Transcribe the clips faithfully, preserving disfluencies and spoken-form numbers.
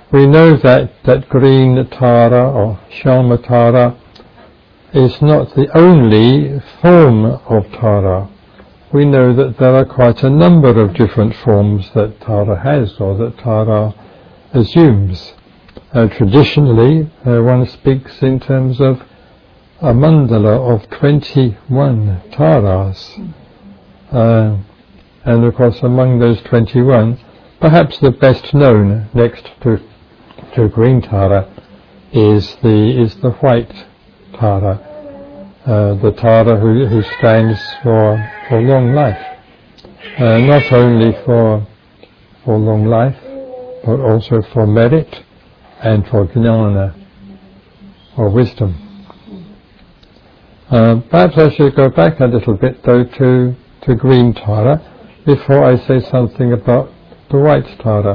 we know that, that green Tara or Shamatara is not the only form of Tara. We know that there are quite a number of different forms that Tara has, or that Tara assumes. Uh, traditionally, uh, one speaks in terms of a mandala of twenty-one Taras. Uh, and of course among those twenty-one, perhaps the best known next to, to green Tara is the, is the white Tara. Uh, the Tara who, who stands for, for long life. Uh, not only for, for long life, but also for merit and for jnana, or wisdom. Uh, perhaps I should go back a little bit though to, to green Tara before I say something about the white Tara.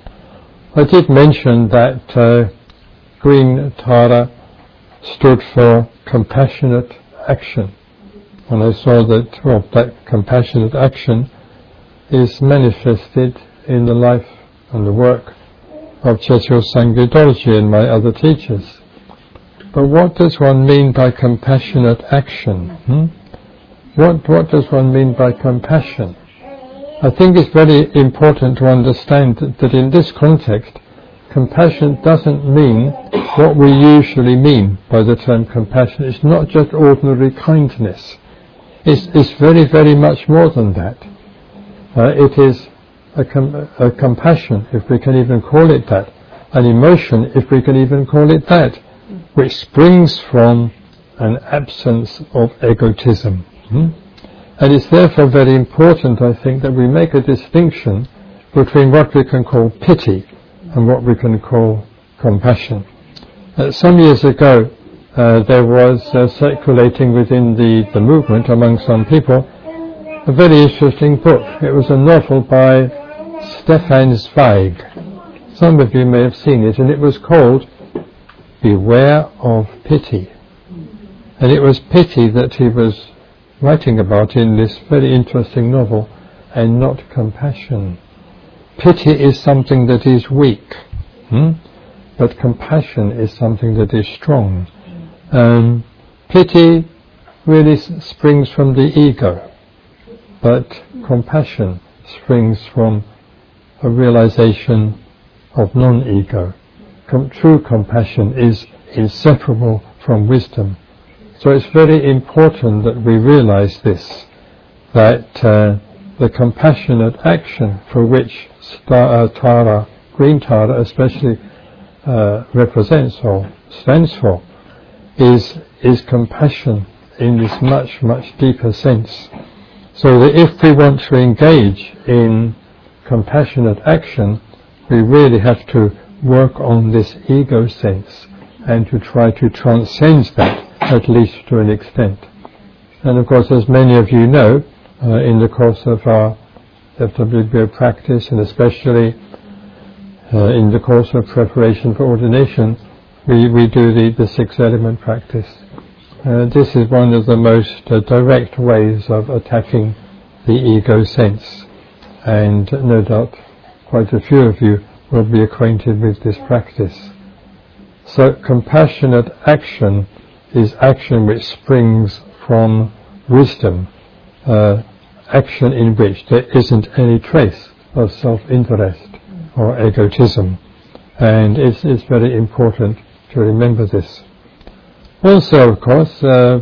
I did mention that uh, green Tara stood for compassionate action. And I saw that, well, that compassionate action is manifested in the life and the work of Chögyal Sangye Dorje and my other teachers. But what does one mean by compassionate action? Hmm? What, what does one mean by compassion? I think it's very important to understand that, that in this context, compassion doesn't mean what we usually mean by the term compassion. It's not just ordinary kindness. It's, it's very, very much more than that. Uh, it is a, com- a compassion, if we can even call it that, an emotion, if we can even call it that, which springs from an absence of egotism. Hmm? And it's therefore very important, I think, that we make a distinction between what we can call pity and what we can call compassion. Uh, some years ago, uh, there was uh, circulating within the, the movement among some people a very interesting book. It was a novel by Stefan Zweig. Some of you may have seen it, and it was called Beware of Pity. And it was pity that he was writing about in this very interesting novel, and not compassion. Pity is something that is weak, hmm? but compassion is something that is strong. Um, pity really s- springs from the ego, but compassion springs from a realization of non-ego. Com- true compassion is inseparable from wisdom. So it's very important that we realize this, that uh, the compassionate action for which star, uh, Tara, green Tara especially, uh, represents or stands for, is, is compassion in this much, much deeper sense. So that if we want to engage in compassionate action, we really have to work on this ego sense and to try to transcend that, at least to an extent. And of course, as many of you know, uh, in the course of our F W B O practice, and especially uh, in the course of preparation for ordination, we, we do the, the six element practice. Uh, this is one of the most uh, direct ways of attacking the ego sense, and no doubt quite a few of you will be acquainted with this practice. So compassionate action is action which springs from wisdom, uh, action in which there isn't any trace of self-interest or egotism. And it's, it's very important to remember this. Also, of course, uh,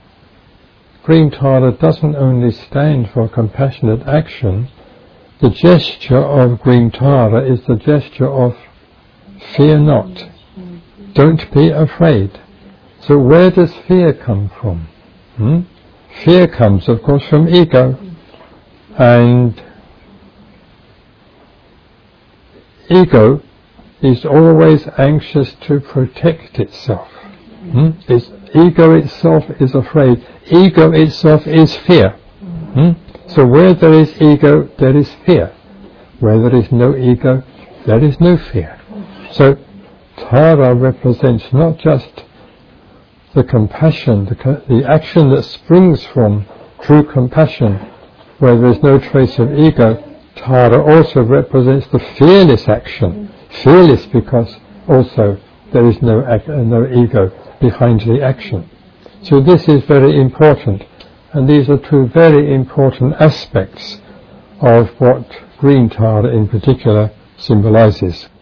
green Tara doesn't only stand for compassionate action. The gesture of green Tara is the gesture of fear not. Don't be afraid. So where does fear come from? Hmm? Fear comes, of course, from ego. And ego is always anxious to protect itself. Hmm? Its ego itself is afraid. Ego itself is fear. Hmm? So where there is ego, there is fear. Where there is no ego, there is no fear. So Tara represents not just the compassion, the, co- the action that springs from true compassion, where there is no trace of ego. Tara also represents the fearless action Fearless because also there is no, ac- uh, no ego behind the action. So this is very important, and these are two very important aspects of what green Tara in particular symbolizes.